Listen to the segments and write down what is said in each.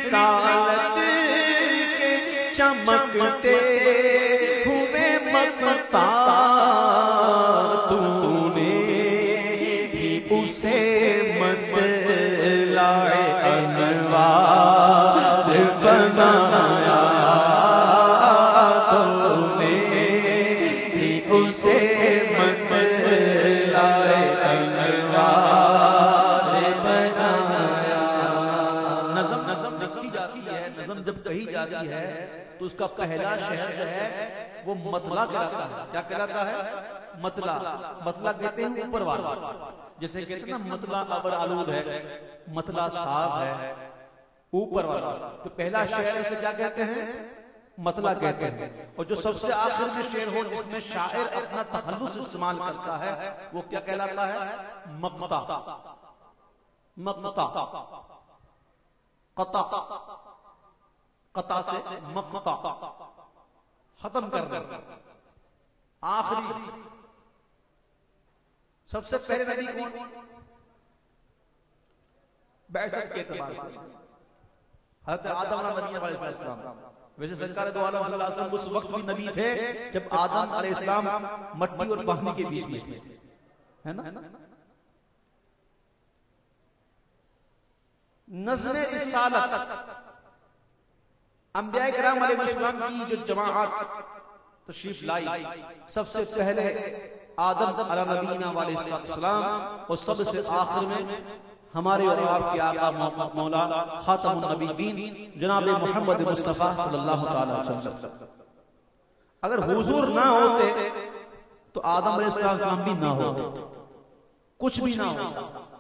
رسالت کے چمکتے ہوئے مقتا تو نے بھی اسے مطلع انوار بنایا، تو نے بھی اسے مطلع انوار بنایا۔ نظم لکھی جاتی ہے، نظم جب کہی جاتی ہے تو اس کا پہلا شہر جو ہے وہ مطلع کہلاتا ہے۔ کیا کہلاتا ہے؟ مطلع۔ مطلع کہتے ہیں اوپر والا، جیسے کہتے ہیں نا مطلع ابر آلود ہے، مطلع صاف ہے، اوپر والا۔ تو پہلا شعر اسے کیا کہتے ہیں؟ مطلع کہتے ہیں۔ اور جو سب سے آخر میں شعر ہو جس میں شاعر اپنا تخلص استعمال کرتا ہے وہ کیا کہلاتا ہے؟ مقطع۔ مقطع، قطع، قطع سے مقطع، ختم کرنا، آخری۔ سب سے پہلے نبی کون؟ بعثت کے اعتبار سے حضرت آدم علیہ السلام۔ ویسے سرکار دو عالم صلی اللہ علیہ وسلم اس وقت بھی نبی تھے جب آدم علیہ السلام مٹی اور پانی کے بیچ میں تھے، ہے نا؟ نظم رسالت انبیاء کرام علیہ السلام کی جو جماعت تشریف لائی، سب سے پہلے آدم علیہ نبینا علیہ السلام، اور سب سے آخر میں ہمارے اور آپ کے آقا مولا خاتم النبیین جناب محمد مصطفیٰ صلی اللہ تعالی علیہ وسلم۔ اگر حضور نہ ہوتے تو آدم علیہ السلام بھی نہ ہوتے، کچھ بھی نہ ہوتا۔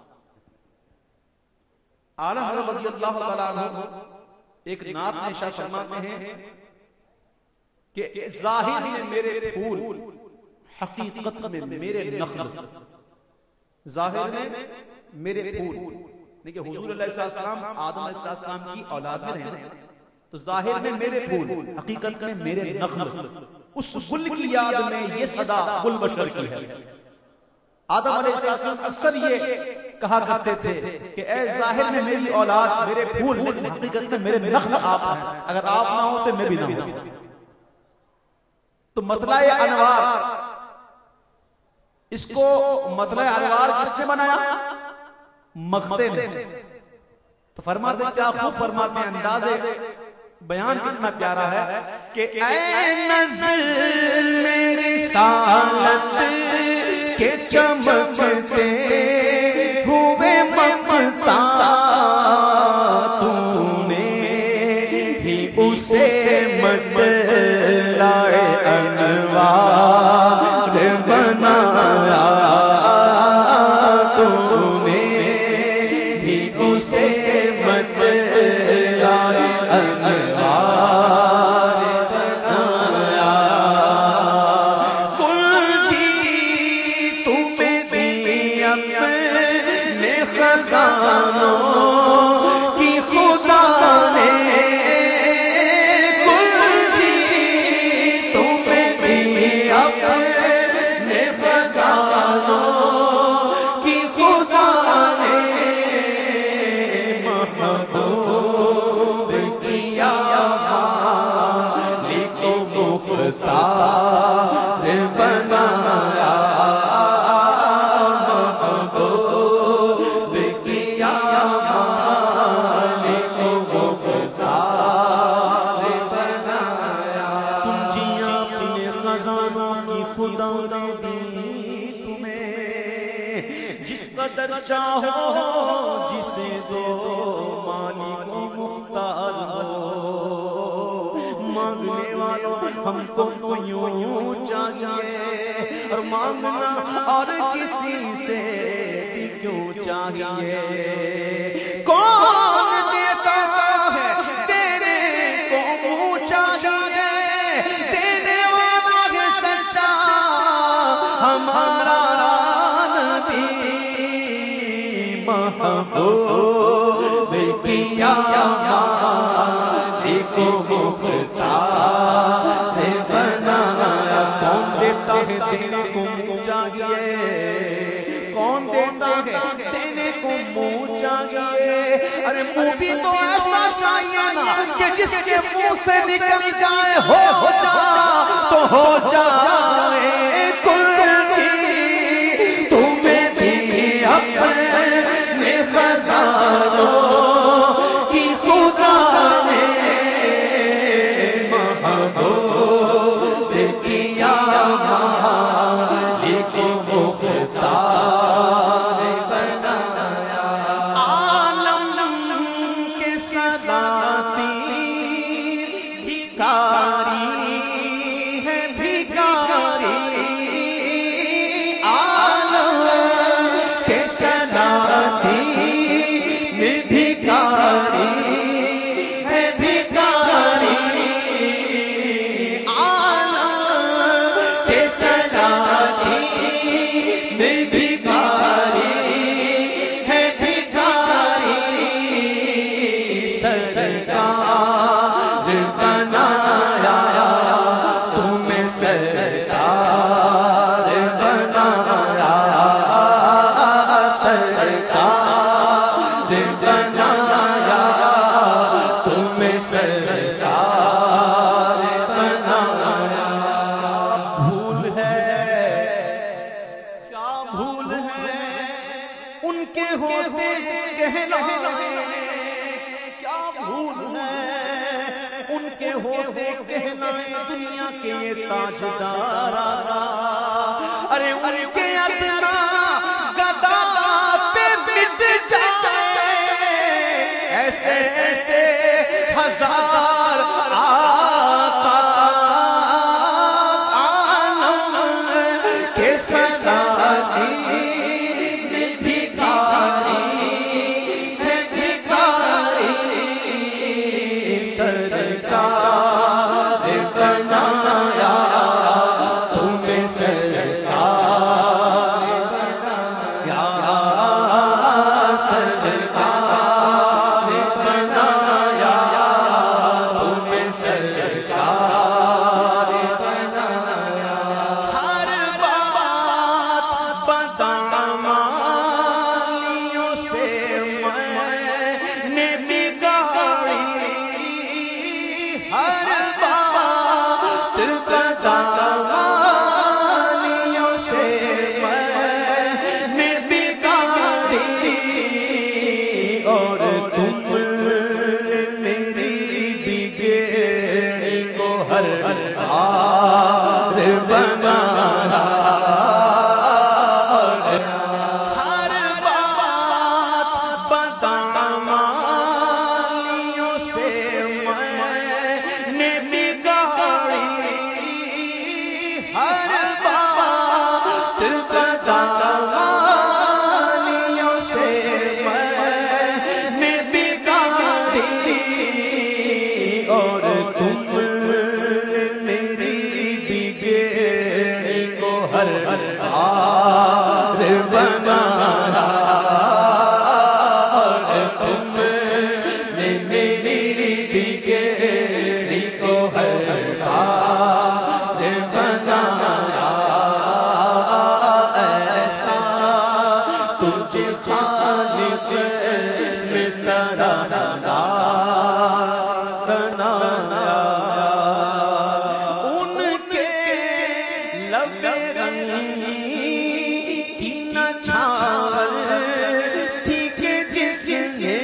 اعلیٰ حضرت رضی اللہ تعالی عنہ ایک نعت میں ارشاد فرماتے ہیں کہ ظاہر میں میرے پھول، حقیقت میں میرے نخل۔ ظاہر میں میرے پھول، دیکھیں حضور علیہ السلام آدم علیہ السلام کی اولاد میں رہے، تو ظاہر میں میرے پھول، حقیقت میں میرے نخل۔ اس گل کی یاد میں یہ صدا گل بشر کی ہے۔ آدم علیہ السلام اکثر یہ کہا کرتے تھے کہ اے ظاہر میں میری اولاد، میرے پھول، لیکن حقیقت میں میرے نخل آپ ہیں، اگر آپ نہ ہوتے میں بھی نہ ہوتا۔ تو مطلع انوار، اس کو مطلع انوار کس نے بنایا؟ مقتے نے۔ تو فرماتے کیا خوب فرماتے ہیں، انداز بیان کتنا پیارا ہے کہ اے نظر میری رسالت کے چمکتے ہوئے مقتا تو نے ہی اسے مطلع انوار بنایا، تو نے ہی اسے مطلع انوار بنایا۔ کل چیز تمہیں دی اپنے خزانوں کی خدا نے، کل چیز تمہیں دی اپنے خزانوں کی خدا نے، محبوب کیا مالک و مختار بنایا، محبوب کیا مالک و مختار بنایا۔ پنجیاں اپنے خزانوں کی خدا نے دی تمہیں، جس قدر چاہو جسے دو مالک و مختار ہو۔ مانگنے والوں ہم کو یوں چاہیے، اور مانگنا اور کسی سے بھی کیوں چاہیے۔ کون دیتا ہے تیرے کو منہ چاہیے، دینے والا ہے سچا ہمارا نبی، محبوب کیا مالک و مختار بنایا۔ کون دیتا ہے دینے کو منہ چاہیے، کون دیتا ہے دینے کو منہ چاہیے. ارے منہ بھی تو ایسا چاہیے نا کہ جس کے منہ سے نکل جائے ہو جا تو ہو جائے کل چیز. تمہیں بھی اپنے خزانوں کی خدا نے محبوب کیا. مالک مختار بنایا. عالم کے ساتیر بھکاری ہے بھکاری. عالم کے ساتیر بھکاری ہے بھکاری. عالم کے ساتیر بھکاری ہے بھکاری. سرکار بنایا تمہیں سرکار بنایا. سرکار بنایا تمہیں سرکار بنایا. بھول ہے کیا بھول ہے ان کے ہوتے کہلائے. کیا بھول ہے ان کے ہوتے کہلائے دنیا کے یہ تاجدار. ارے ان کے ادنا گدا پہ مٹ جائے. ایسے ایسے ہزار آقا عالم کے ساتیر بھکاری ہے بھکاری. سرکار بنایا تمہیں سرکار بنایا. سرکار بنایا تمہیں سرکار بنایا. ہر بات بدعمالیوں سے میں نے بگاڑی. ہر بات بدعمالیوں سے میں نے بگاڑی. اور تم میری بگڑی کو ہر بار بنایا. ہر بات بدعمالیوں سے میں نے بگاڑی. ہر بات بدعمالیوں سے میں نے بگاڑی. اور تم میری بگڑی کو ہر بار بنایا. اور تم نے میری بگڑی کو ہر بار بنایا. ایسا تجھے خالق میں ترانہ بنایا. ان کے لب رنگی کی نہ چھاور تھی کہ جس نے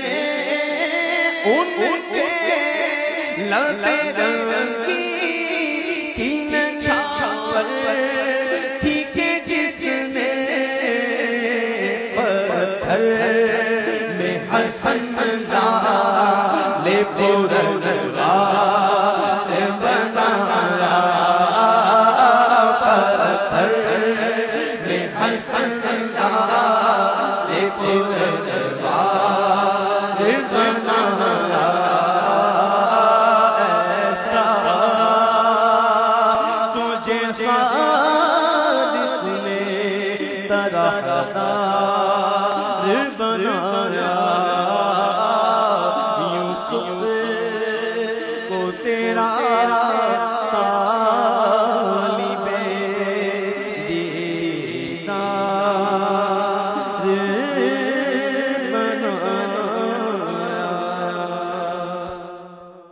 ان کے لب رنگی کی نہ چھاور تھی کہ جس نے پتھر میں حسن لے پرنوار بنایا. پتھر میں حسن لے پرنوار بنایا. ایسا تجھے خالق نے ترانہ